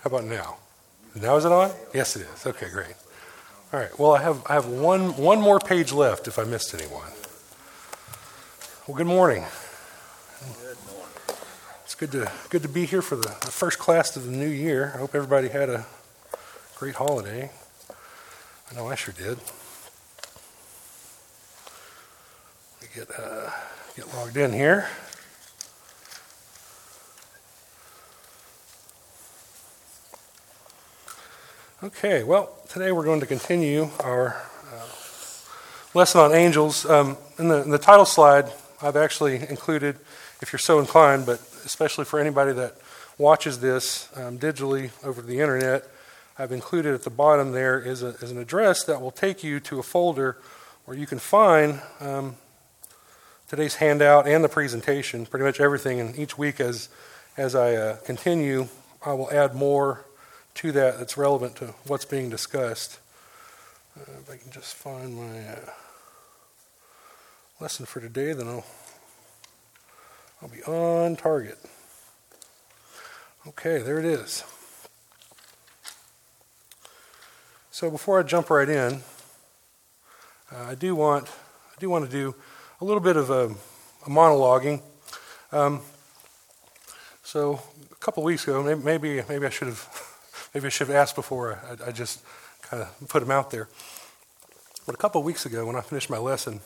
How about now? Now is it on? Yes, it is. Okay, great. All right. Well, I have one more page left if I missed anyone. Well, good morning. Good morning. It's good to be here for the first class of the new year. I hope everybody had a great holiday. I know I sure did. Let me get logged in here. Okay, well, today we're going to continue our lesson on angels. In the title slide, I've actually included, if you're so inclined, but especially for anybody that watches this digitally over the internet, I've included at the bottom there is an address that will take you to a folder where you can find today's handout and the presentation, pretty much everything. And each week as I continue, I will add more to that's relevant to what's being discussed. If I can just find my lesson for today, then I'll be on target. Okay, there it is. So before I jump right in, I do want to do a little bit of a monologuing. So a couple weeks ago, maybe I should have asked before I just kind of put them out there. But a couple of weeks ago, when I finished my lesson,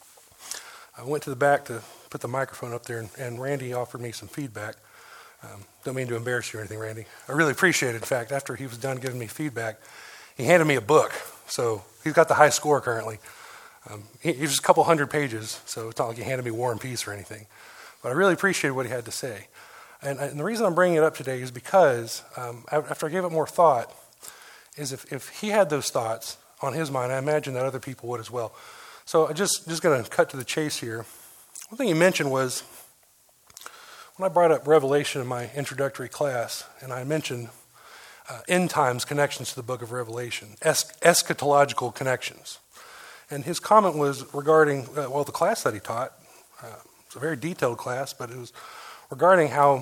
I went to the back to put the microphone up there, and Randy offered me some feedback. Don't mean to embarrass you or anything, Randy. I really appreciate it. In fact, after he was done giving me feedback, he handed me a book. So he's got the high score currently. It was a couple hundred pages, so it's not like he handed me War and Peace or anything. But I really appreciated what he had to say. And the reason I'm bringing it up today is because after I gave it more thought, is if he had those thoughts on his mind, I imagine that other people would as well. So I'm just going to cut to the chase here. One thing he mentioned was, when I brought up Revelation in my introductory class, and I mentioned end times connections to the book of Revelation, eschatological connections. And his comment was regarding, the class that he taught. It's a very detailed class, but it was regarding how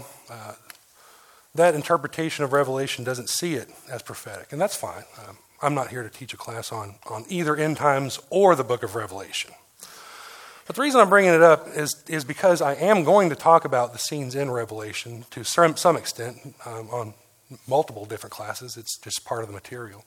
that interpretation of Revelation doesn't see it as prophetic. And that's fine. I'm not here to teach a class on either end times or the book of Revelation. But the reason I'm bringing it up is because I am going to talk about the scenes in Revelation to some extent on multiple different classes. It's just part of the material.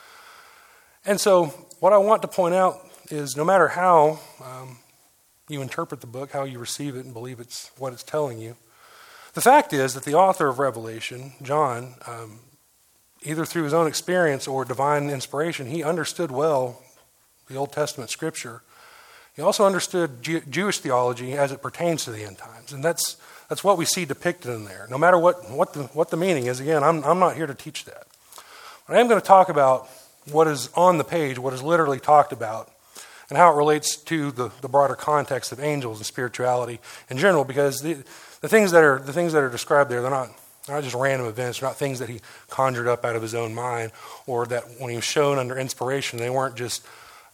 And so what I want to point out is no matter how you interpret the book, how you receive it and believe it's what it's telling you, the fact is that the author of Revelation, John, either through his own experience or divine inspiration, he understood well the Old Testament scripture. He also understood Jewish theology as it pertains to the end times, and that's what we see depicted in there. No matter what the meaning is, again, I'm not here to teach that. But I am going to talk about what is on the page, what is literally talked about, and how it relates to the broader context of angels and spirituality in general, because the things that are described there, they're not just random events. They're not things that he conjured up out of his own mind, or that when he was shown under inspiration, they weren't just,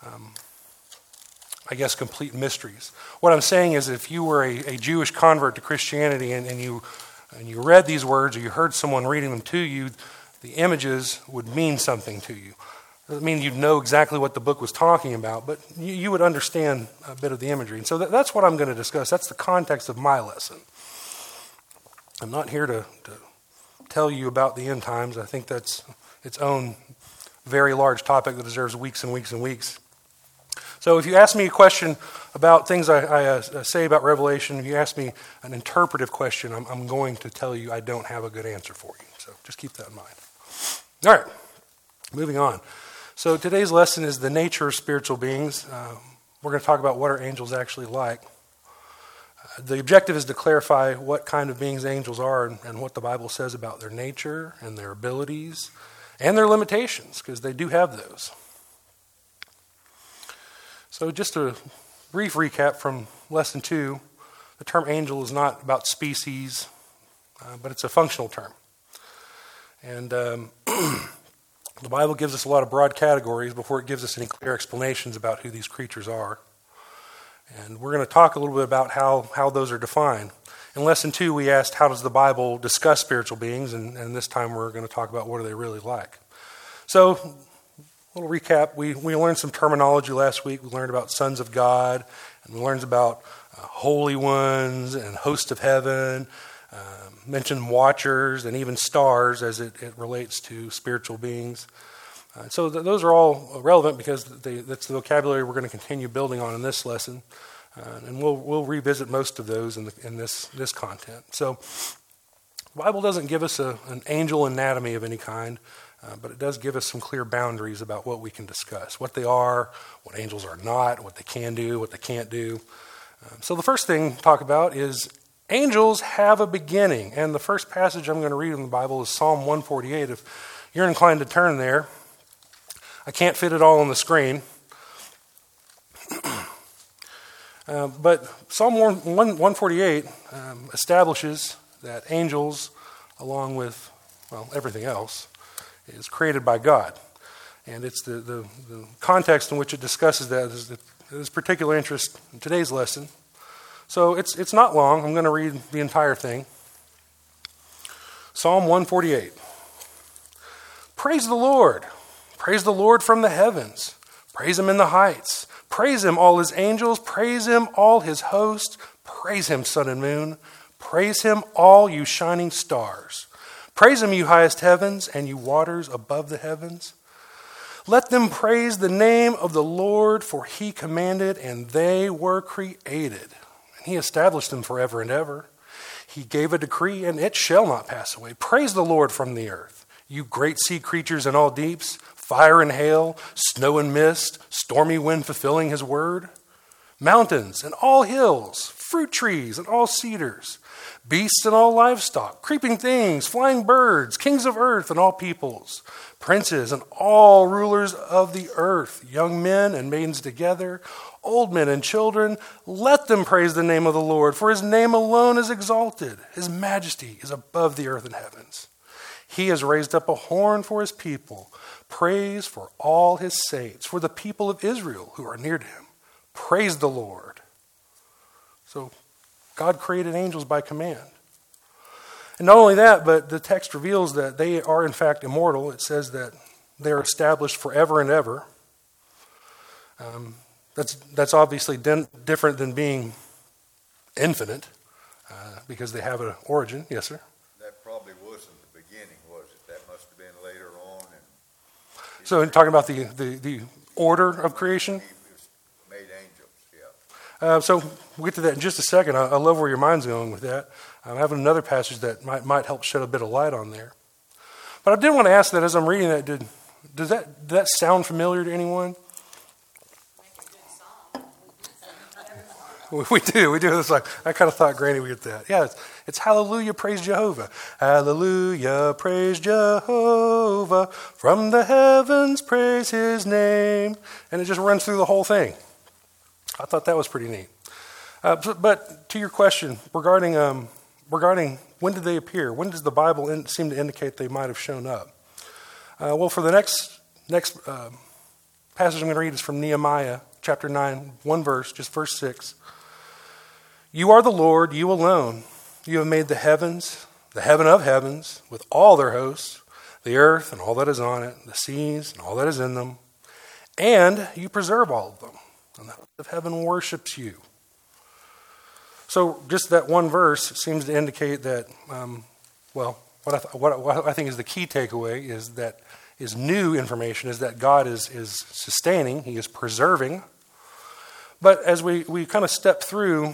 complete mysteries. What I'm saying is, if you were a Jewish convert to Christianity and you read these words, or you heard someone reading them to you, the images would mean something to you. It doesn't mean you'd know exactly what the book was talking about, but you would understand a bit of the imagery. And so that's what I'm going to discuss. That's the context of my lesson. I'm not here to tell you about the end times. I think that's its own very large topic that deserves weeks and weeks and weeks. So if you ask me a question about things I say about Revelation, if you ask me an interpretive question, I'm going to tell you I don't have a good answer for you. So just keep that in mind. All right, moving on. So today's lesson is the nature of spiritual beings. We're going to talk about what are angels actually like. The objective is to clarify what kind of beings angels are and what the Bible says about their nature and their abilities and their limitations, because they do have those. So just a brief recap from Lesson 2, the term angel is not about species, but it's a functional term. And the Bible gives us a lot of broad categories before it gives us any clear explanations about who these creatures are. And we're going to talk a little bit about how those are defined. In Lesson 2, we asked, how does the Bible discuss spiritual beings? And this time we're going to talk about what are they really like. So, a little recap. We learned some terminology last week. We learned about sons of God, and we learned about holy ones and host of heaven, mentioned watchers and even stars as it relates to spiritual beings. So those are all relevant because that's the vocabulary we're going to continue building on in this lesson. And we'll revisit most of those in this content. So the Bible doesn't give us an angel anatomy of any kind, but it does give us some clear boundaries about what we can discuss, what they are, what angels are not, what they can do, what they can't do. So the first thing to talk about is angels have a beginning. And the first passage I'm going to read in the Bible is Psalm 148. If you're inclined to turn there, I can't fit it all on the screen. But Psalm 148 establishes that angels, along with, everything else, is created by God. And it's the context in which it discusses that is particular interest in today's lesson. So it's not long. I'm going to read the entire thing. Psalm 148. Praise the Lord. Praise the Lord from the heavens. Praise him in the heights. Praise him, all his angels. Praise him, all his host. Praise him, sun and moon. Praise him, all you shining stars. Praise him, you highest heavens, and you waters above the heavens. Let them praise the name of the Lord, for he commanded, and they were created. And he established them forever and ever. He gave a decree, and it shall not pass away. Praise the Lord from the earth, you great sea creatures in all deeps, fire and hail, snow and mist, stormy wind fulfilling his word. Mountains and all hills, fruit trees and all cedars, beasts and all livestock, creeping things, flying birds, kings of earth and all peoples, princes and all rulers of the earth, young men and maidens together, old men and children, let them praise the name of the Lord, for his name alone is exalted. His majesty is above the earth and heavens. He has raised up a horn for his people, praise for all his saints, for the people of Israel who are near to him. Praise the Lord. So God created angels by command. And not only that, but the text reveals that they are in fact immortal. It says that they are established forever and ever. That's obviously different than being infinite, because they have an origin. Yes, sir? That probably wasn't the beginning, was it? That must have been later on. So talking about the order of creation? He made angels, yeah. So we'll get to that in just a second. I love where your mind's going with that. I'm having another passage that might help shed a bit of light on there. But I did want to ask that as I'm reading that, does that sound familiar to anyone? We do. It's like, I kind of thought Granny would get that. Yeah, it's hallelujah, praise Jehovah. Hallelujah, praise Jehovah. From the heavens, praise his name. And it just runs through the whole thing. I thought that was pretty neat. But to your question regarding when did they appear? When does the Bible seem to indicate they might have shown up? Well, for the next passage I'm going to read is from Nehemiah chapter 9, one verse, just verse 6. You are the Lord, you alone. You have made the heavens, the heaven of heavens, with all their hosts, the earth and all that is on it, the seas and all that is in them. And you preserve all of them. And the host of heaven worships you. So just that one verse seems to indicate that, what I think is the key takeaway is new information, is that God is sustaining, he is preserving. But as we kind of step through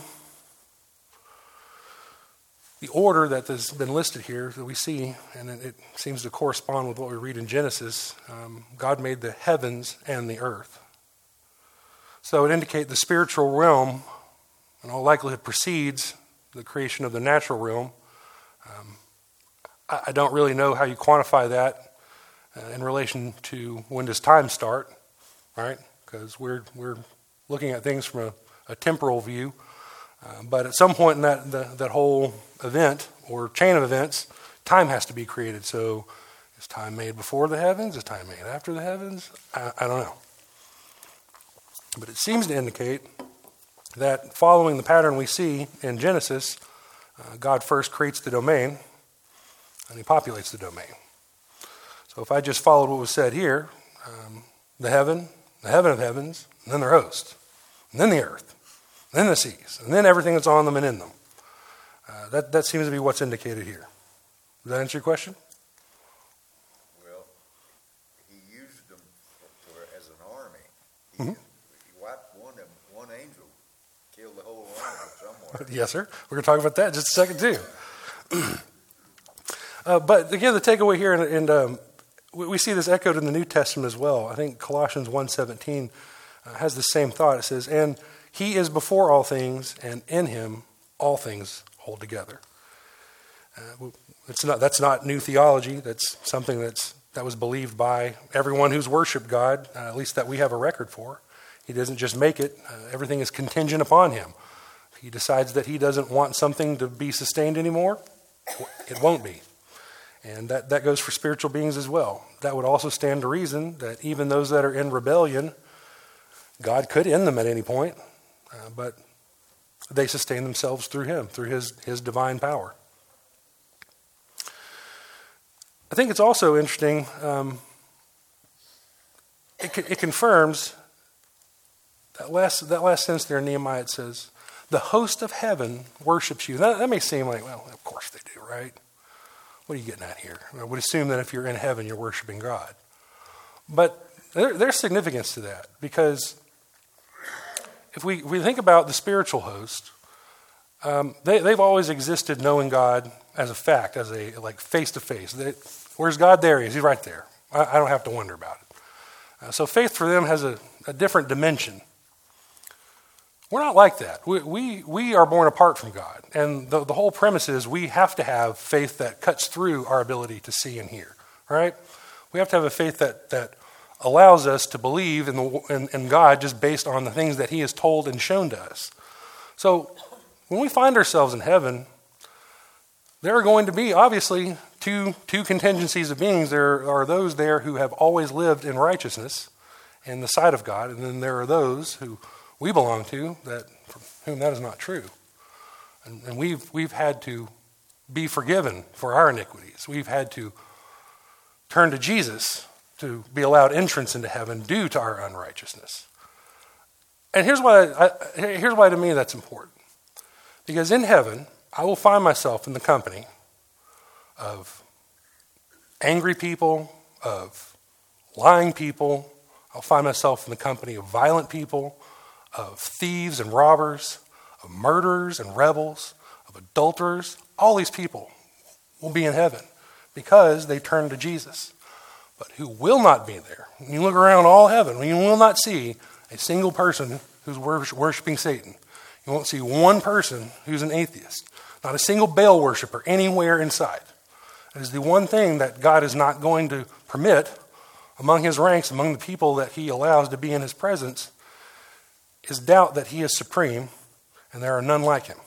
the order that has been listed here that we see, and it seems to correspond with what we read in Genesis, God made the heavens and the earth. So it indicates the spiritual realm, in all likelihood, precedes the creation of the natural realm. I don't really know how you quantify that in relation to when does time start, right? Because we're looking at things from a temporal view. But at some point in that whole event or chain of events, time has to be created. So is time made before the heavens? Is time made after the heavens? I don't know. But it seems to indicate that following the pattern we see in Genesis, God first creates the domain, and he populates the domain. So if I just followed what was said here, the heaven of heavens, and then their host, and then the earth, and then the seas, and then everything that's on them and in them. That seems to be what's indicated here. Does that answer your question? Well, he used them as an army. He wiped one angel, killed the whole army somewhere. Yes, sir. We're going to talk about that in just a second, too. But again, the takeaway here, and we see this echoed in the New Testament as well. I think Colossians 1:17 has the same thought. It says, and he is before all things, and in him all things hold together. That's not new theology. That's something that was believed by everyone who's worshiped God, at least that we have a record for. He doesn't just make it. Everything is contingent upon him. If he decides that he doesn't want something to be sustained anymore, it won't be. And that goes for spiritual beings as well. That would also stand to reason that even those that are in rebellion, God could end them at any point, but they sustain themselves through him, through his divine power. I think it's also interesting, it confirms that last sentence there in Nehemiah. It says, the host of heaven worships you. That may seem like, well, of course they do, right? What are you getting at here? I would assume that if you're in heaven, you're worshiping God. But there's significance to that, because if we think about the spiritual host, they've always existed knowing God as a fact, as a like face-to-face. Where's God? There he is. He's right there. I don't have to wonder about it. So faith for them has a different dimension. We're not like that. We are born apart from God. And the whole premise is we have to have faith that cuts through our ability to see and hear. Right? We have to have a faith that allows us to believe in God just based on the things that he has told and shown to us. So when we find ourselves in heaven, there are going to be obviously two contingencies of beings. There are those there who have always lived in righteousness in the sight of God, and then there are those who we belong to for whom that is not true. And we've had to be forgiven for our iniquities. We've had to turn to Jesus to be allowed entrance into heaven due to our unrighteousness. And here's why to me that's important. Because in heaven, I will find myself in the company of angry people, of lying people. I'll find myself in the company of violent people, of thieves and robbers, of murderers and rebels, of adulterers. All these people will be in heaven because they turn to Jesus. But who will not be there? When you look around all heaven, you will not see a single person who's worshiping Satan. You won't see one person who's an atheist. Not a single Baal worshiper anywhere inside. It is the one thing that God is not going to permit among his ranks, among the people that he allows to be in his presence, is doubt that he is supreme and there are none like him.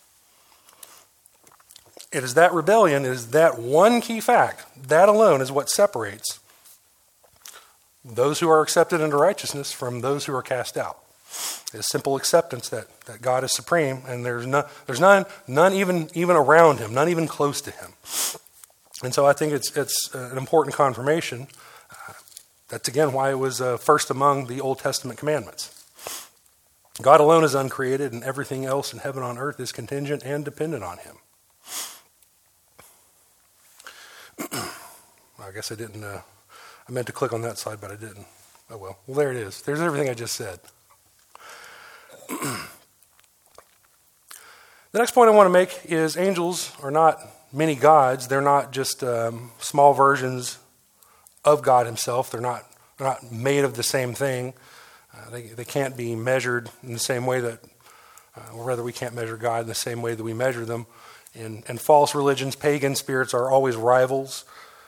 It is that rebellion, it is that one key fact, that alone is what separates those who are accepted into righteousness from those who are cast out. It's simple acceptance that God is supreme, and there's none even around him, none even close to him. And so I think it's an important confirmation. That's again why it was first among the Old Testament commandments. God alone is uncreated, and everything else in heaven and on earth is contingent and dependent on him. I guess I didn't. I meant to click on that slide, but I didn't. Oh well. Well, there it is. There's everything I just said. The next point I want to make is angels are not many gods. They're not just small versions of God himself. They're not made of the same thing. They can't be measured in the same way that, or rather we can't measure God in the same way that we measure them. In false religions, pagan spirits are always rivals.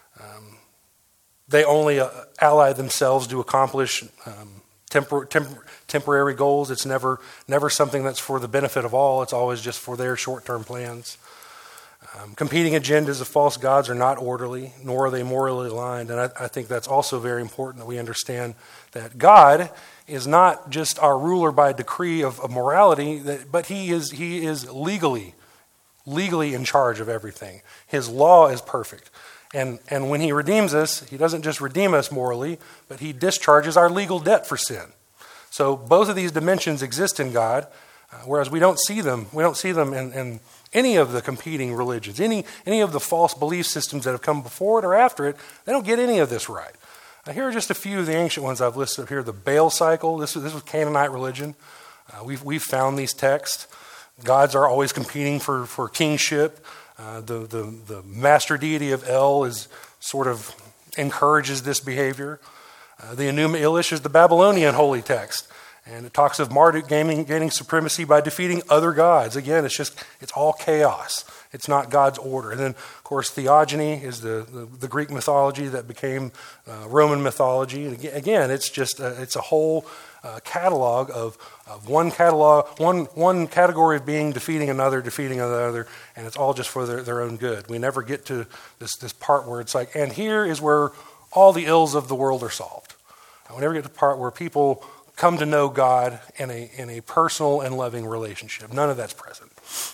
They only ally themselves to accomplish temporary goals. It's never something that's for the benefit of all. It's always just for their short-term plans. Competing agendas of false gods are not orderly, nor are they morally aligned. And I think that's also very important that we understand that God is not just our ruler by decree of morality, but he is legally legally in charge of everything. His law is perfect. And when he redeems us, he doesn't just redeem us morally, but he discharges our legal debt for sin. So both of these dimensions exist in God, whereas we don't see them. We don't see them in any of the competing religions, any of the false belief systems that have come before it or after it. They don't get any of this right. Here are just a few of the ancient ones I've listed up here. The Baal cycle, this was Canaanite religion. We've found these texts. Gods are always competing for kingship. The master deity of El is sort of encourages this behavior. The Enuma Elish is the Babylonian holy text. And it talks of Marduk gaining supremacy by defeating other gods. Again, it's all chaos. It's not God's order. And then, of course, theogony is the Greek mythology that became Roman mythology. And again, it's a whole catalog of one category of being defeating another, and it's all just for their own good. We never get to this part where it's like, and here is where all the ills of the world are solved. We never get to the part where people come to know God in a personal and loving relationship. None of that's present.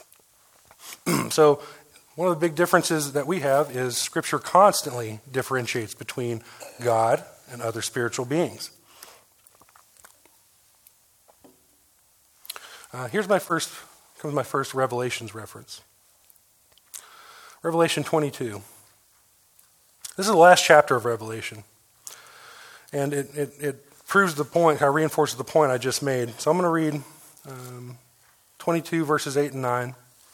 So one of the big differences that we have is Scripture constantly differentiates between God and other spiritual beings. Here's my first Revelations reference. Revelation 22. This is the last chapter of Revelation. And it proves the point, kind of reinforces the point I just made. So I'm going to read 22 verses 8 and 9.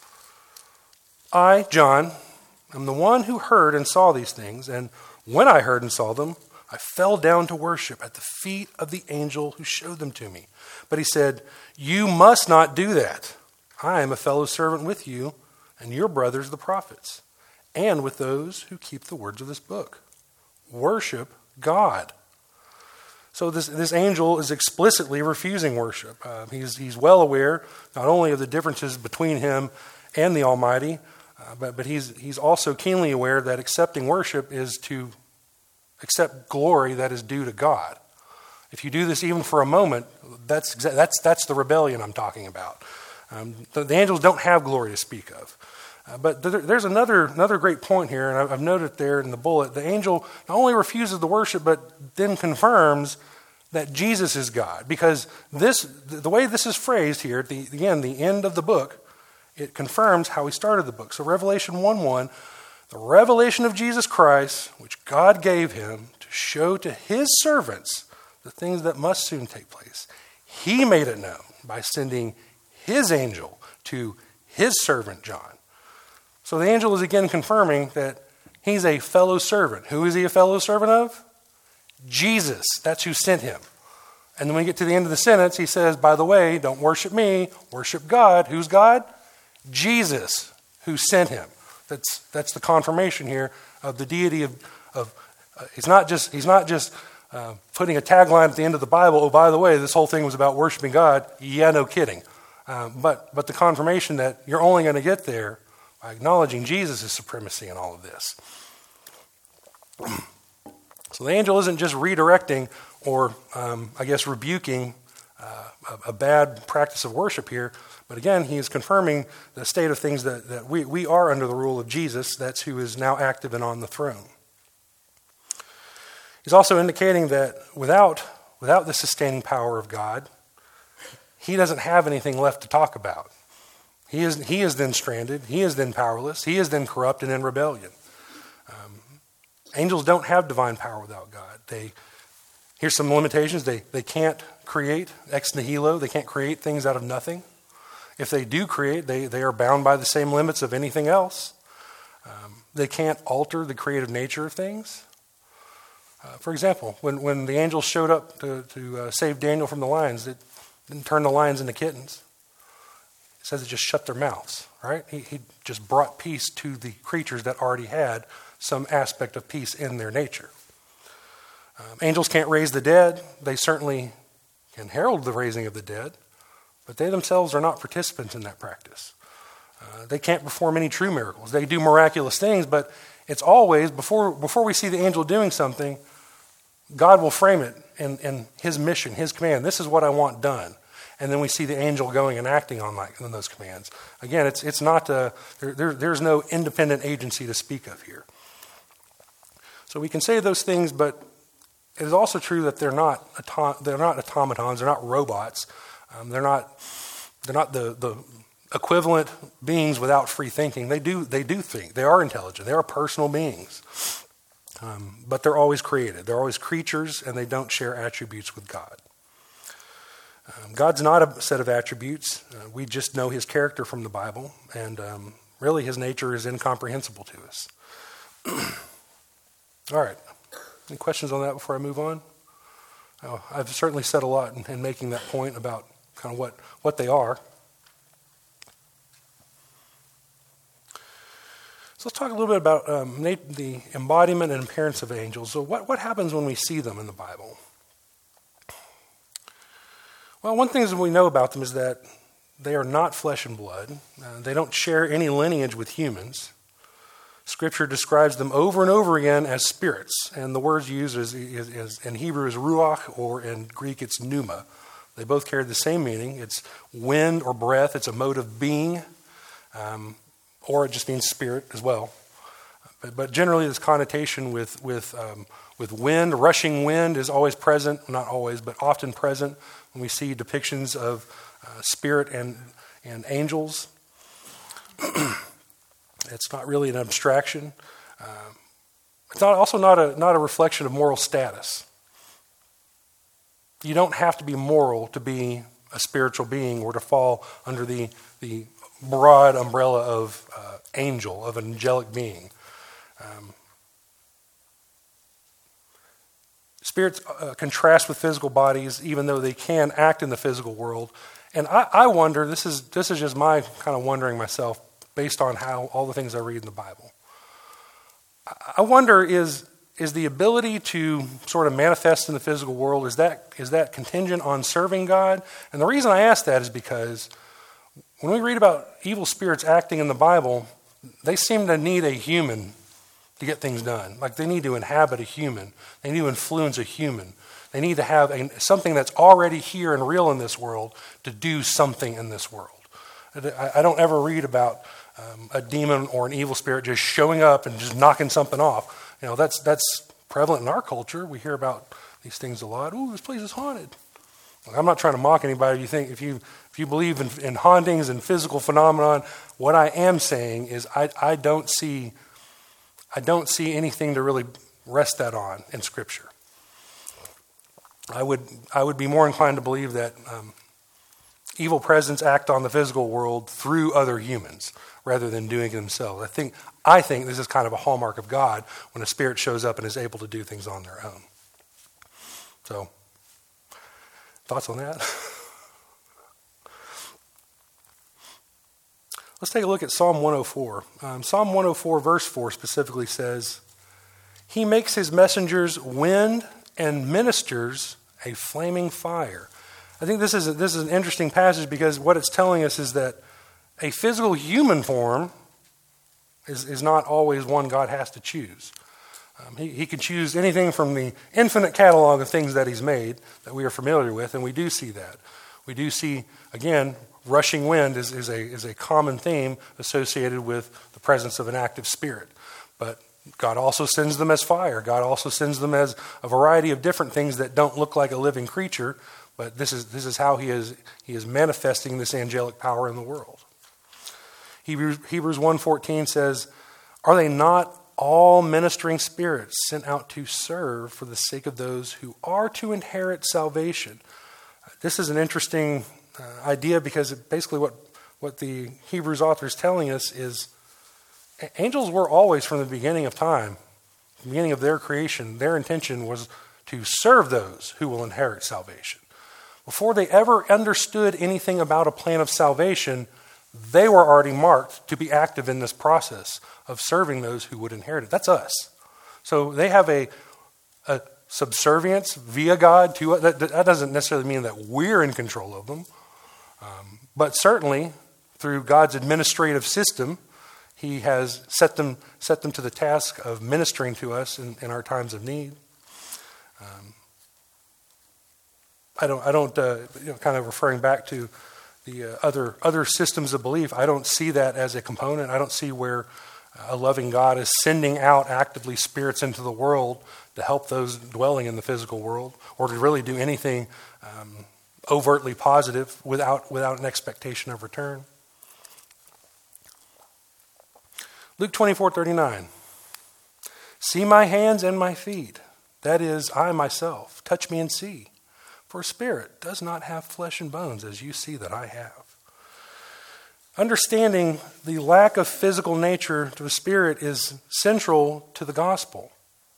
I, John, am the one who heard and saw these things, and when I heard and saw them, I fell down to worship at the feet of the angel who showed them to me. But he said, you must not do that. I am a fellow servant with you and your brothers the prophets, and with those who keep the words of this book. Worship God. So this angel is explicitly refusing worship. He's well aware not only of the differences between him and the Almighty, but he's also keenly aware that accepting worship is to accept glory that is due to God. If you do this even for a moment, that's the rebellion I'm talking about. The angels don't have glory to speak of. But there's another great point here, and I've noted there in the bullet. The angel not only refuses the worship, but then confirms that Jesus is God. Because the way this is phrased here, at the end of the book, it confirms how he started the book. So Revelation 1:1, the revelation of Jesus Christ, which God gave him to show to his servants the things that must soon take place. He made it known by sending his angel to his servant John. So the angel is again confirming that he's a fellow servant. Who is he a fellow servant of? Jesus. That's who sent him. And then when we get to the end of the sentence, he says, by the way, don't worship me, worship God. Who's God? Jesus, who sent him. That's the confirmation here of the deity of he's not just putting a tagline at the end of the Bible, oh, by the way, this whole thing was about worshiping God. Yeah, no kidding. But the confirmation that you're only going to get there by acknowledging Jesus' supremacy in all of this. So the angel isn't just redirecting or, rebuking a bad practice of worship here, but again, he is confirming the state of things that we are under the rule of Jesus. That's who is now active and on the throne. He's also indicating that without the sustaining power of God, he doesn't have anything left to talk about. He is then stranded. He is then powerless. He is then corrupt and in rebellion. Angels don't have divine power without God. Here's some limitations. They can't create ex nihilo. They can't create things out of nothing. If they do create, they are bound by the same limits of anything else. They can't alter the creative nature of things. For example, when the angels showed up to save Daniel from the lions, it didn't turn the lions into kittens. It says it just shut their mouths, right? He just brought peace to the creatures that already had some aspect of peace in their nature. Angels can't raise the dead. They certainly can herald the raising of the dead, but they themselves are not participants in that practice. They can't perform any true miracles. They do miraculous things, but it's always, before we see the angel doing something, God will frame it in his mission, his command. This is what I want done. and then we see the angel going and acting on those commands. Again, it's not there's no independent agency to speak of here. So we can say those things, but it is also true that they're not automatons, they're not robots, they're not the equivalent beings without free thinking. They do think. They are intelligent. They are personal beings. But they're always created. They're always creatures, and they don't share attributes with God. God's not a set of attributes. We just know his character from the Bible, and really his nature is incomprehensible to us. All right. Any questions on that before I move on? I've certainly said a lot in making that point about kind of what they are. So let's talk a little bit about the embodiment and appearance of angels. So what happens when we see them in the Bible? Well, one thing that we know about them is that they are not flesh and blood. They don't share any lineage with humans. Scripture describes them over and over again as spirits, and the word used is in Hebrew is ruach, or in Greek it's pneuma. They both carry the same meaning. It's wind or breath. It's a mode of being, or it just means spirit as well. But generally, this connotation with wind, rushing wind, is always present. Not always, but often present when we see depictions of spirit and angels. It's not really an abstraction. It's also not a reflection of moral status. You don't have to be moral to be a spiritual being or to fall under the broad umbrella of angel, of an angelic being. Spirits contrast with physical bodies, even though they can act in the physical world. And I wonder, this is just my kind of wondering myself, based on how all the things I read in the Bible. I wonder, is the ability to sort of manifest in the physical world, is that contingent on serving God? And the reason I ask that is because when we read about evil spirits acting in the Bible, they seem to need a human to get things done. Like they need to inhabit a human. They need to influence a human. They need to have something that's already here and real in this world to do something in this world. I don't ever read about a demon or an evil spirit just showing up and just knocking something off. You know, that's prevalent in our culture. We hear about these things a lot. Ooh, this place is haunted. I'm not trying to mock anybody. You think if you believe in hauntings and physical phenomenon, what I am saying is I don't see anything to really rest that on in Scripture. I would be more inclined to believe that evil presence act on the physical world through other humans rather than doing it themselves. I think this is kind of a hallmark of God when a spirit shows up and is able to do things on their own. So, thoughts on that? Let's take a look at Psalm 104. Psalm 104 verse 4 specifically says, "He makes his messengers wind and ministers a flaming fire." I think this is an interesting passage because what it's telling us is that a physical human form is not always one God has to choose. He can choose anything from the infinite catalog of things that he's made that we are familiar with, and we do see that. We do see, again, rushing wind is a common theme associated with the presence of an active spirit. But God also sends them as fire. God also sends them as a variety of different things that don't look like a living creature, but this is how he is manifesting this angelic power in the world. Hebrews 1:14 says, "Are they not all ministering spirits sent out to serve for the sake of those who are to inherit salvation?" This is an interesting idea because basically what the Hebrews author is telling us is angels were always, from the beginning of time, the beginning of their creation, their intention was to serve those who will inherit salvation. Before they ever understood anything about a plan of salvation, they were already marked to be active in this process of serving those who would inherit it. That's us. So they have a subservience via God to us. That doesn't necessarily mean that we're in control of them. But certainly, through God's administrative system, he has set them to the task of ministering to us in our times of need. kind of referring back to the other systems of belief, I don't see that as a component. I don't see where a loving God is sending out actively spirits into the world to help those dwelling in the physical world, or to really do anything overtly positive without an expectation of return. Luke 24:39. See my hands and my feet, that is, I myself. Touch me and see. For a spirit does not have flesh and bones, as you see that I have. Understanding the lack of physical nature to a spirit is central to the gospel.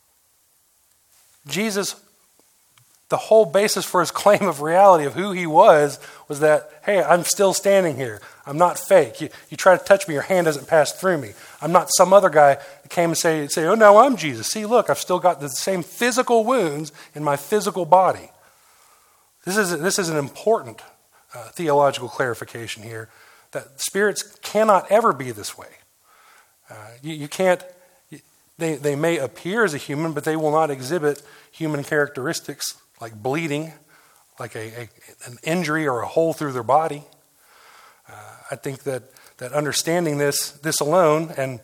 Jesus, the whole basis for his claim of reality of who he was that, hey, I'm still standing here. I'm not fake. You try to touch me, your hand doesn't pass through me. I'm not some other guy that came and say, oh, no, I'm Jesus. See, look, I've still got the same physical wounds in my physical body. This is an important theological clarification here, that spirits cannot ever be this way. You can't. They may appear as a human, but they will not exhibit human characteristics like bleeding, like an injury or a hole through their body. I think that understanding this alone and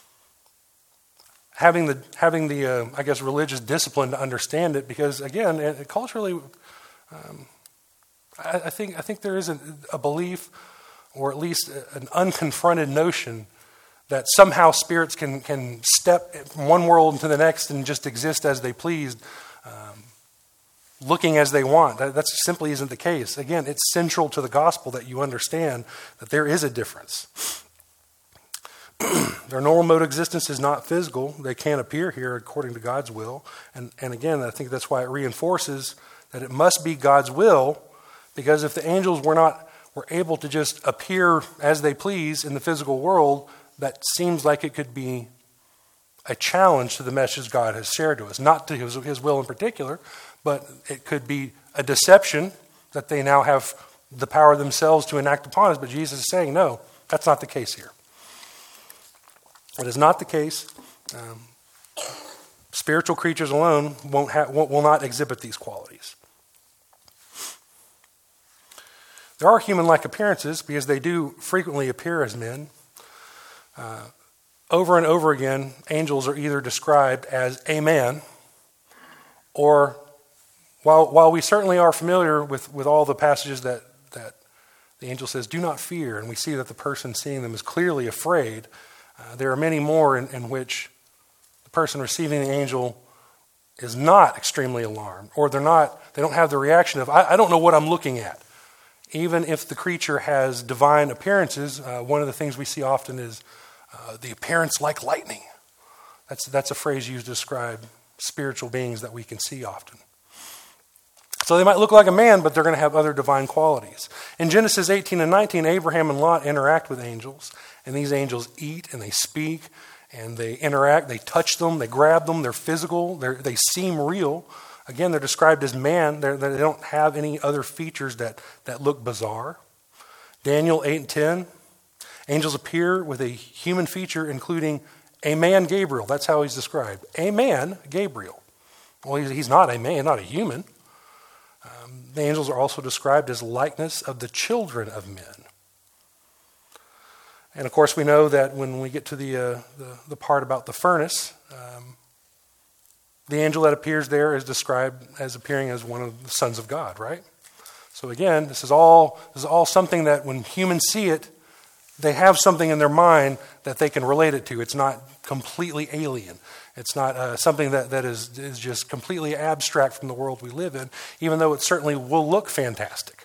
having the I guess religious discipline to understand it, because again, culturally, I think there is a belief, or at least an unconfronted notion, that somehow spirits can step from one world into the next and just exist as they pleased, looking as they want. That simply isn't the case. Again, it's central to the gospel that you understand that there is a difference. Their normal mode of existence is not physical. They can't appear here according to God's will. And again, I think that's why it reinforces that it must be God's will, because if the angels were able to just appear as they please in the physical world, that seems like it could be a challenge to the message God has shared to us. Not to his will in particular, but it could be a deception that they now have the power themselves to enact upon us. But Jesus is saying, no, that's not the case here. It is not the case. Spiritual creatures alone will not exhibit these qualities. There are human-like appearances, because they do frequently appear as men. Over and over again, angels are either described as a man, or while we certainly are familiar with all the passages that the angel says, do not fear, and we see that the person seeing them is clearly afraid, there are many more in which the person receiving the angel is not extremely alarmed, or they don't have the reaction of, I don't know what I'm looking at. Even if the creature has divine appearances, one of the things we see often is the appearance like lightning. That's a phrase used to describe spiritual beings that we can see often. So they might look like a man, but they're going to have other divine qualities. In Genesis 18 and 19, Abraham and Lot interact with angels, and these angels eat and they speak and they interact, they touch them, they grab them, they're physical, they seem real. Again, they're described as man. They don't have any other features that look bizarre. Daniel 8 and 10, angels appear with a human feature, including a man, Gabriel. That's how he's described. A man, Gabriel. Well, he's not a man, not a human. The angels are also described as likeness of the children of men. And of course, we know that when we get to the part about the furnace, the angel that appears there is described as appearing as one of the sons of God, right? So again, this is all something that when humans see it, they have something in their mind that they can relate it to. It's not completely alien. It's not something that is just completely abstract from the world we live in, even though it certainly will look fantastic.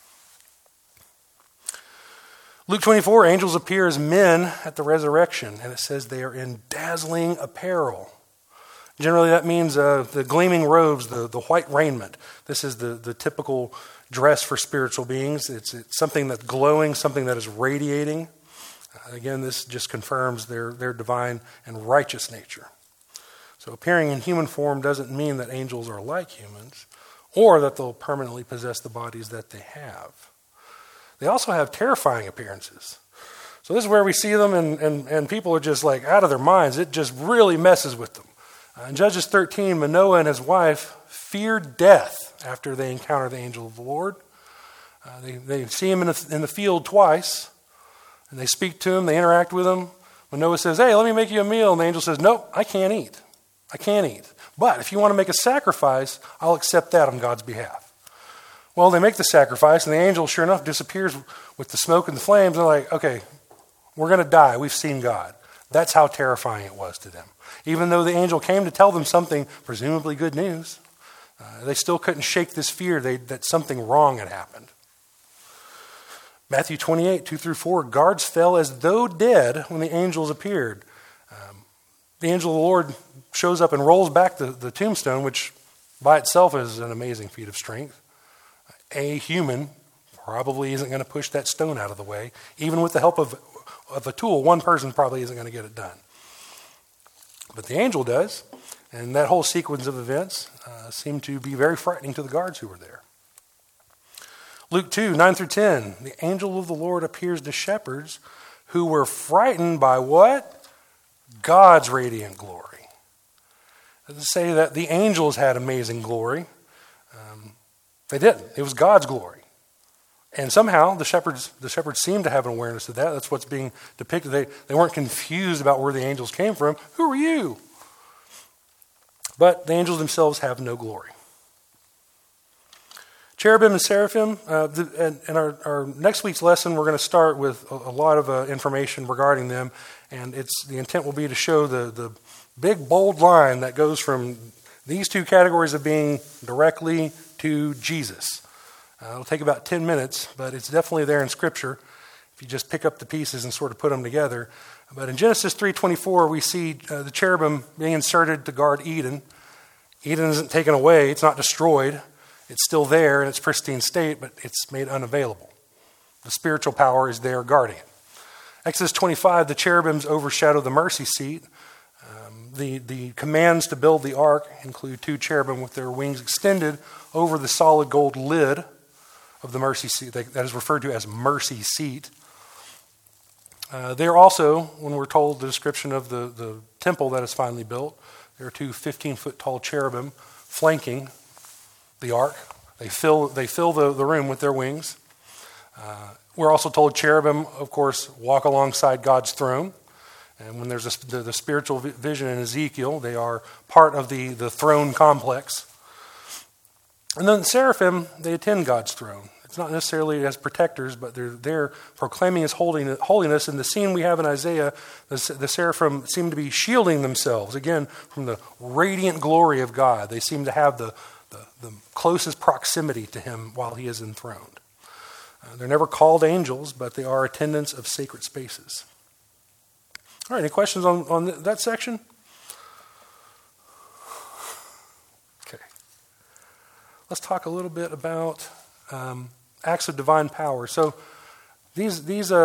Luke 24, angels appear as men at the resurrection, and it says they are in dazzling apparel. Generally, that means the gleaming robes, the white raiment. This is the typical dress for spiritual beings. It's something that's glowing, something that is radiating. Again, this just confirms their divine and righteous nature. So appearing in human form doesn't mean that angels are like humans, or that they'll permanently possess the bodies that they have. They also have terrifying appearances. So this is where we see them, and people are just like out of their minds. It just really messes with them. In Judges 13, Manoah and his wife feared death after they encounter the angel of the Lord. They see him in the field twice, and they speak to him, they interact with him. When Noah says, hey, let me make you a meal, and the angel says, nope, I can't eat. I can't eat. But if you want to make a sacrifice, I'll accept that on God's behalf. Well, they make the sacrifice, and the angel, sure enough, disappears with the smoke and the flames. They're like, okay, we're going to die. We've seen God. That's how terrifying it was to them. Even though the angel came to tell them something, presumably good news, they still couldn't shake this fear that something wrong had happened. Matthew 28, 2-4, guards fell as though dead when the angels appeared. The angel of the Lord shows up and rolls back the tombstone, which by itself is an amazing feat of strength. A human probably isn't going to push that stone out of the way. Even with the help of a tool, one person probably isn't going to get it done. But the angel does, and that whole sequence of events seemed to be very frightening to the guards who were there. Luke 2, 9-10, the angel of the Lord appears to shepherds who were frightened by what? God's radiant glory. It doesn't say that the angels had amazing glory. They didn't. It was God's glory. And somehow the shepherds seemed to have an awareness of that. That's what's being depicted. They weren't confused about where the angels came from. Who are you? But the angels themselves have no glory. Cherubim and seraphim, in our next week's lesson, we're going to start with a lot of information regarding them. And the intent will be to show the big, bold line that goes from these two categories of being directly to Jesus. It'll take about 10 minutes, but it's definitely there in Scripture if you just pick up the pieces and sort of put them together. But in Genesis 3:24, we see the cherubim being inserted to guard Eden. Eden isn't taken away. It's not destroyed. It's still there in its pristine state, but it's made unavailable. The spiritual power is there guarding it. Exodus 25, the cherubims overshadow the mercy seat. The commands to build the ark include two cherubim with their wings extended over the solid gold lid of the mercy seat. That is referred to as mercy seat. There also, when we're told the description of the temple that is finally built, there are two 15-foot tall cherubim flanking the ark. They fill the room with their wings. We're also told cherubim, of course, walk alongside God's throne. And when there's the spiritual vision in Ezekiel, they are part of the throne complex. And then the seraphim, they attend God's throne. It's not necessarily as protectors, but they're there proclaiming His holiness. In the scene we have in Isaiah, the seraphim seem to be shielding themselves, again, from the radiant glory of God. They seem to have the closest proximity to Him while He is enthroned. They're never called angels, but they are attendants of sacred spaces. All right, any questions on that section? Okay. Let's talk a little bit about acts of divine power. So each of these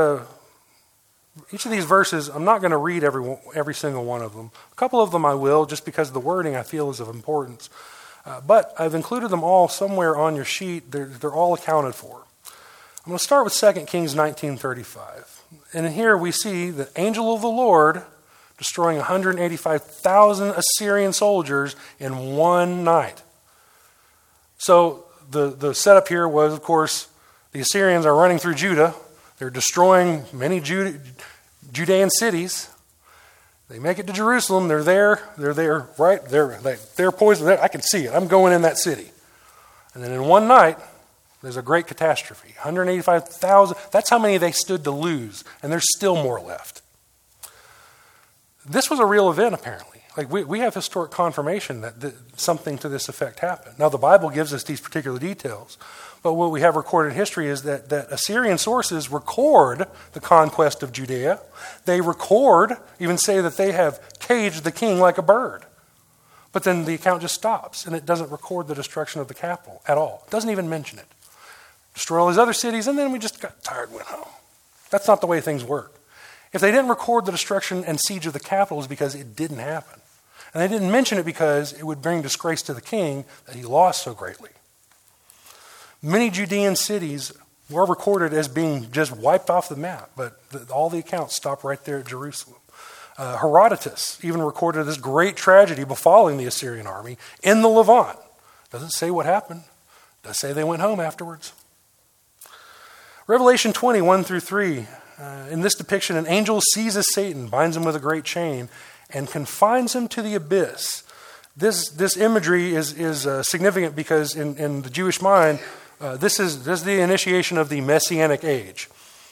verses, I'm not going to read every single one of them. A couple of them I will, just because the wording I feel is of importance. But I've included them all somewhere on your sheet. They're all accounted for. I'm going to start with 2 Kings 19:35. And in here we see the angel of the Lord destroying 185,000 Assyrian soldiers in one night. So the setup here was, of course, the Assyrians are running through Judah. They're destroying many Judean cities. They make it to Jerusalem. They're there, right? They're poised. I can see it. I'm going in that city. And then in one night, there's a great catastrophe. 185,000. That's how many they stood to lose. And there's still more left. This was a real event, apparently. Like we have historic confirmation that something to this effect happened. Now, the Bible gives us these particular details. But what we have recorded in history is that Assyrian sources record the conquest of Judea. They even say that they have caged the king like a bird. But then the account just stops, and it doesn't record the destruction of the capital at all. It doesn't even mention it. Destroy all these other cities, and then we just got tired and went home. That's not the way things work. If they didn't record the destruction and siege of the capital, it's because it didn't happen. And they didn't mention it because it would bring disgrace to the king that he lost so greatly. Many Judean cities were recorded as being just wiped off the map, but all the accounts stop right there at Jerusalem. Herodotus even recorded this great tragedy befalling the Assyrian army in the Levant. Doesn't say what happened, It does say they went home afterwards. Revelation 20, 1 through 3. In this depiction, an angel seizes Satan, binds him with a great chain, and confines him to the abyss. This imagery is significant because in the Jewish mind, this is the initiation of the Messianic age.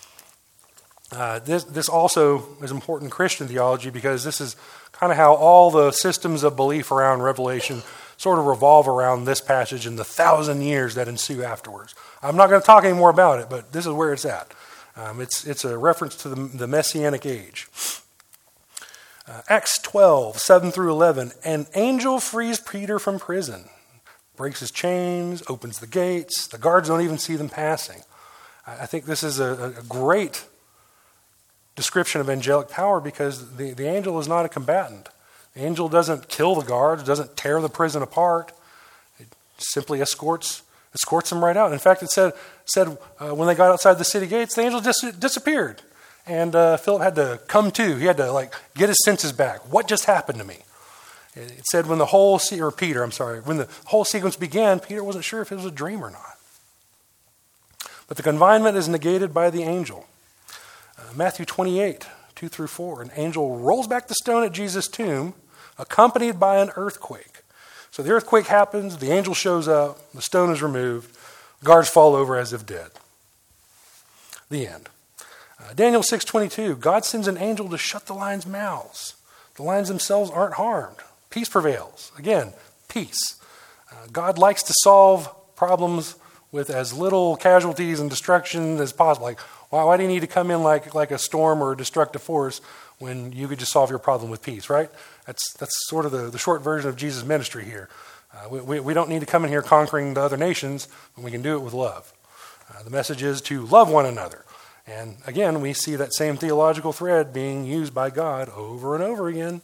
This also is important in Christian theology because this is kind of how all the systems of belief around Revelation sort of revolve around this passage and the 1,000 years that ensue afterwards. I'm not going to talk any more about it, but this is where it's at. It's a reference to the Messianic age. Acts 12, 7 through 11. An angel frees Peter from prison, breaks his chains, opens the gates. The guards don't even see them passing. I think this is a great description of angelic power because the angel is not a combatant. The angel doesn't kill the guards, doesn't tear the prison apart. It simply escorts them right out. In fact, it said when they got outside the city gates, the angel just disappeared. And Philip had to come to. He had to get his senses back. What just happened to me? It said when the whole sequence began, Peter wasn't sure if it was a dream or not. But the confinement is negated by the angel. Matthew 28, 2 through 4. An angel rolls back the stone at Jesus' tomb, accompanied by an earthquake. So the earthquake happens, the angel shows up, the stone is removed, the guards fall over as if dead. The end. Daniel 6:22. God sends an angel to shut the lions' mouths. The lions themselves aren't harmed. Peace prevails. Again, peace. God likes to solve problems with as little casualties and destruction as possible. Like, why do you need to come in like a storm or a destructive force when you could just solve your problem with peace, right? That's sort of the short version of Jesus' ministry here. We don't need to come in here conquering the other nations, but we can do it with love. The message is to love one another. And again, we see that same theological thread being used by God over and over again.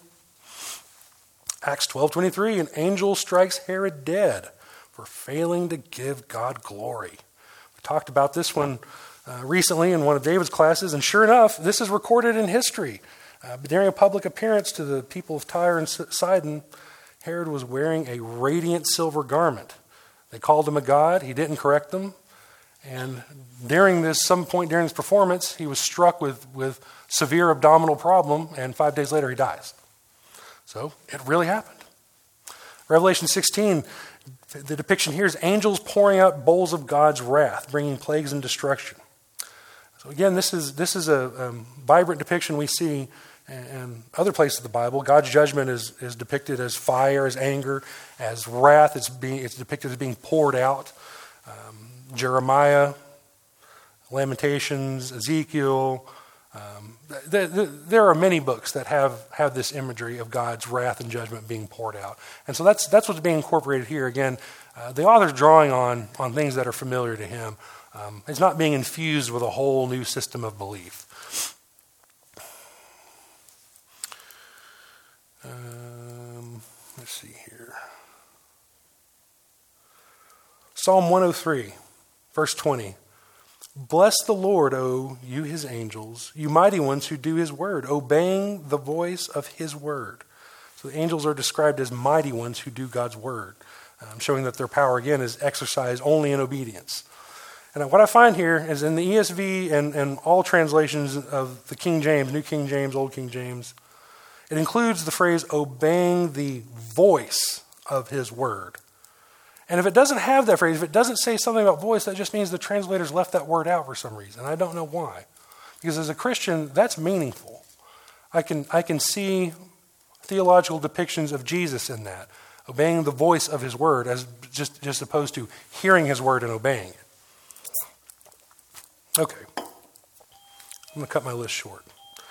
Acts 12:23, an angel strikes Herod dead for failing to give God glory. We talked about this one recently in one of David's classes, and sure enough, this is recorded in history. During a public appearance to the people of Tyre and Sidon, Herod was wearing a radiant silver garment. They called him a god. He didn't correct them. And some point during this performance, he was struck with severe abdominal problem, and 5 days later he dies. So it really happened. Revelation 16, the depiction here is angels pouring out bowls of God's wrath, bringing plagues and destruction. So again, this is a vibrant depiction we see in other places of the Bible. God's judgment is depicted as fire, as anger, as wrath. It's depicted as being poured out. Jeremiah, Lamentations, Ezekiel. There are many books that have this imagery of God's wrath and judgment being poured out. And so that's what's being incorporated here. Again, the author's drawing on things that are familiar to him. It's not being infused with a whole new system of belief. Let's see here. Psalm 103, verse 20. Bless the Lord, O you his angels, you mighty ones who do his word, obeying the voice of his word. So the angels are described as mighty ones who do God's word, showing that their power, again, is exercised only in obedience. And what I find here is in the ESV and all translations of the King James, New King James, Old King James, it includes the phrase obeying the voice of his word. And if it doesn't have that phrase, if it doesn't say something about voice, that just means the translators left that word out for some reason. I don't know why. Because as a Christian, that's meaningful. I can see theological depictions of Jesus in that, obeying the voice of his word as just opposed to hearing his word and obeying it. Okay. I'm going to cut my list short.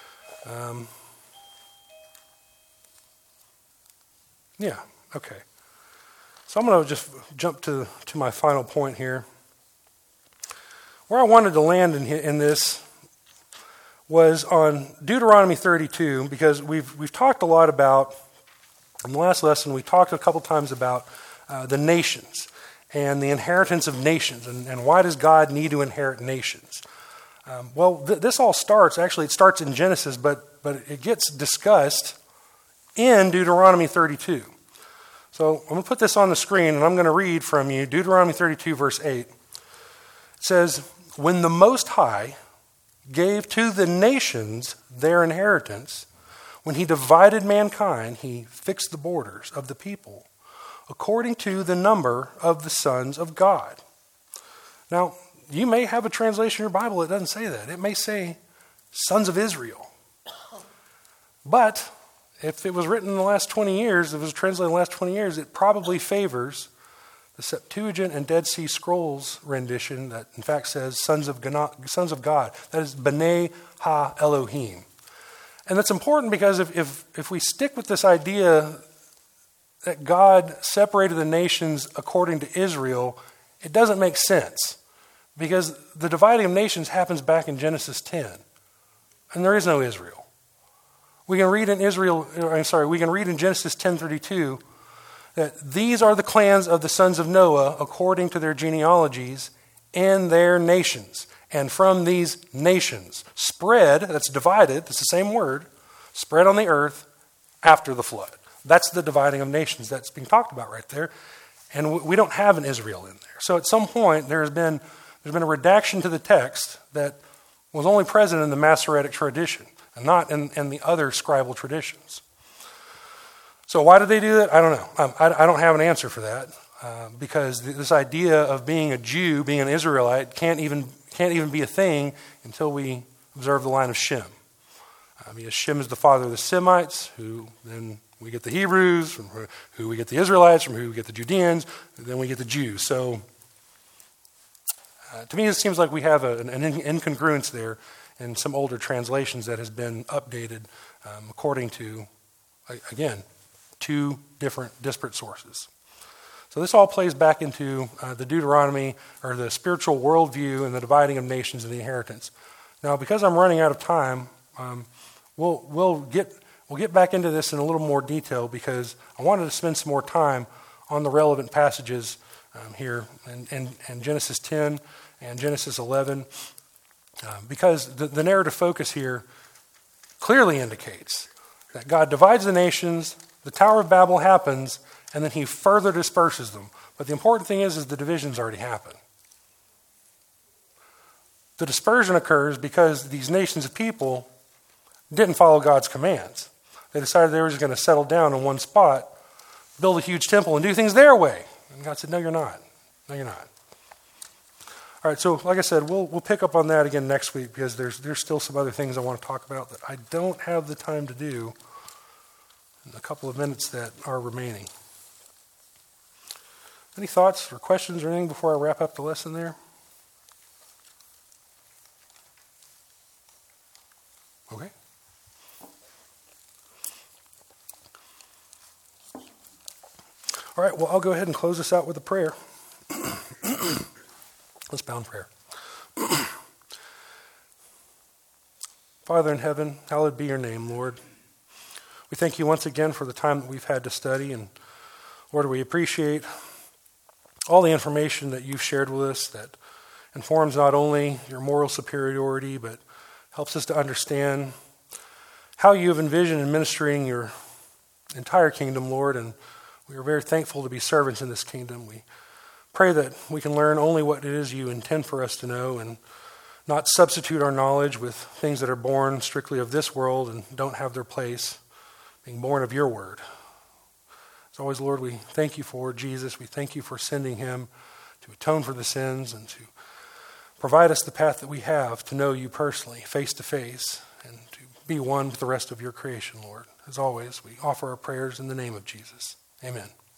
Okay. So I'm going to just jump to my final point here. Where I wanted to land in this was on Deuteronomy 32, because we've talked a lot about, in the last lesson, we talked a couple times about the nations and the inheritance of nations, and why does God need to inherit nations? This all starts in Genesis, but it gets discussed in Deuteronomy 32. So So I'm going to put this on the screen, and I'm going to read from you Deuteronomy 32, verse 8. It says, "When the Most High gave to the nations their inheritance, when he divided mankind, he fixed the borders of the people according to the number of the sons of God." Now, you may have a translation in your Bible that doesn't say that. It may say sons of Israel. But if it was written in the last 20 years, if it was translated in the last 20 years, it probably favors the Septuagint and Dead Sea Scrolls rendition that in fact says sons of God. That is B'nai Ha-Elohim. And that's important because if we stick with this idea that God separated the nations according to Israel, it doesn't make sense. Because the dividing of nations happens back in Genesis 10. And there is no Israel. We can read in Genesis 10:32 that these are the clans of the sons of Noah according to their genealogies and their nations. And from these nations spread, that's divided, that's the same word, spread on the earth after the flood. That's the dividing of nations that's being talked about right there. And we don't have an Israel in there. So at some point there's been a redaction to the text that was only present in the Masoretic tradition and not in the other scribal traditions. So why did they do that? I don't know. I don't have an answer for that because this idea of being a Jew, being an Israelite, can't even be a thing until we observe the line of Shem. Shem is the father of the Semites, who then we get the Hebrews, from who we get the Israelites, from who we get the Judeans, and then we get the Jews. So to me, it seems like we have an incongruence there in some older translations that has been updated according to, again, two different disparate sources. So this all plays back into the Deuteronomy, or the spiritual worldview and the dividing of nations and the inheritance. Now, because I'm running out of time, we'll get back into this in a little more detail because I wanted to spend some more time on the relevant passages here in Genesis 10 and Genesis 11, because the narrative focus here clearly indicates that God divides the nations, the Tower of Babel happens, and then he further disperses them. But the important thing is the division's already happened. The dispersion occurs because these nations of people didn't follow God's commands. They decided they were just going to settle down in one spot, build a huge temple, and do things their way. And God said, no, you're not. No, you're not. All right, so like I said, we'll pick up on that again next week because there's still some other things I want to talk about that I don't have the time to do in the couple of minutes that are remaining. Any thoughts or questions or anything before I wrap up the lesson there? Okay. All right, well, I'll go ahead and close this out with a prayer. Let's bow in prayer. Father in heaven, hallowed be your name, Lord. We thank you once again for the time that we've had to study, and Lord, we appreciate all the information that you've shared with us that informs not only your moral superiority, but helps us to understand how you have envisioned administering your entire kingdom, Lord, and we are very thankful to be servants in this kingdom. We pray that we can learn only what it is you intend for us to know and not substitute our knowledge with things that are born strictly of this world and don't have their place, being born of your word. As always, Lord, we thank you for Jesus. We thank you for sending him to atone for the sins and to provide us the path that we have to know you personally, face to face, and to be one with the rest of your creation, Lord. As always, we offer our prayers in the name of Jesus. Amen.